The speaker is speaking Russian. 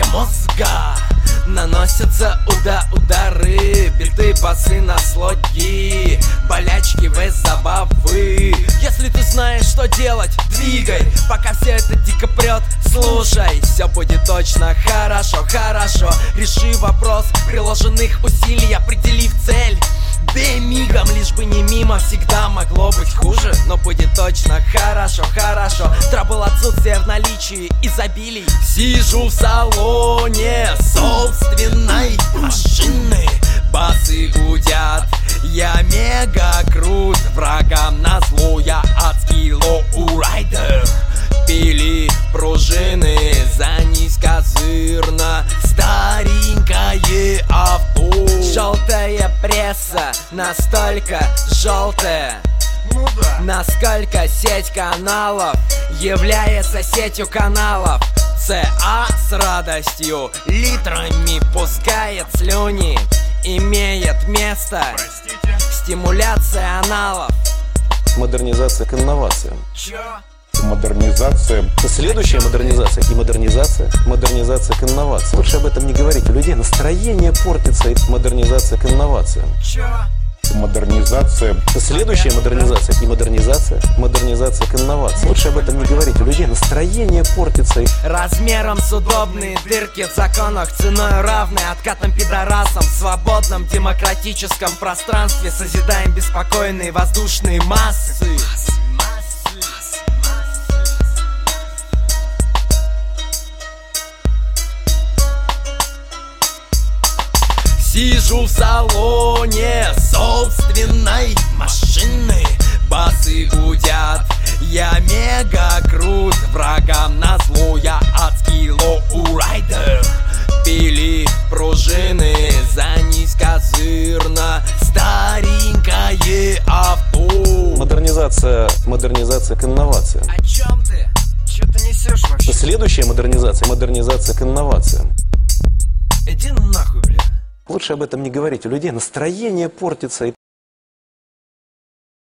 мозга наносятся удары, биты, басы на слоги, болячки в забавы. Если ты знаешь, что делать, двигай, пока все это дико прет. Слушай, все будет точно хорошо, хорошо. Реши вопрос приложенных усилий, определив цель. Бей мигом, лишь бы не мимо. Всегда могло быть хуже, но будет точно хорошо, хорошо. Трабл, отсутствие в наличии, изобилий. Сижу в салоне собственной машины, басы гудят, я мега крут. Врагам назло я адский лоурайдер. Пили пружины за низкозырно старенькое авто. Желтая пресса, настолько желтая, насколько сеть каналов является сетью каналов. ЦА с радостью литрами пускает слюни. Имеет место стимуляция аналов. Модернизация к инновациям. Чё? Модернизация. Следующая модернизация и модернизация. Модернизация к инновациям. Лучше об этом не говорить. У людей настроение портится. Модернизация к инновациям. Чё? Модернизация. Следующая модернизация и модернизация. Модернизация к инновациям. Лучше об этом не говорить. У людей настроение портится. Размером с удобные дырки в законах, ценой равной откатным пидорасам. В свободном демократическом пространстве созидаем беспокойные воздушные массы. Сижу в салоне собственной машины, басы гудят, я мега крут. Врагам назло я адский лоурайдер. Пили пружины за низкозырно старенькое авто. Модернизация к инновациям. О чем ты? Че ты несешь вообще? Следующая модернизация к инновациям. Иди нахуй, бля. Лучше об этом не говорить. У людей настроение портится.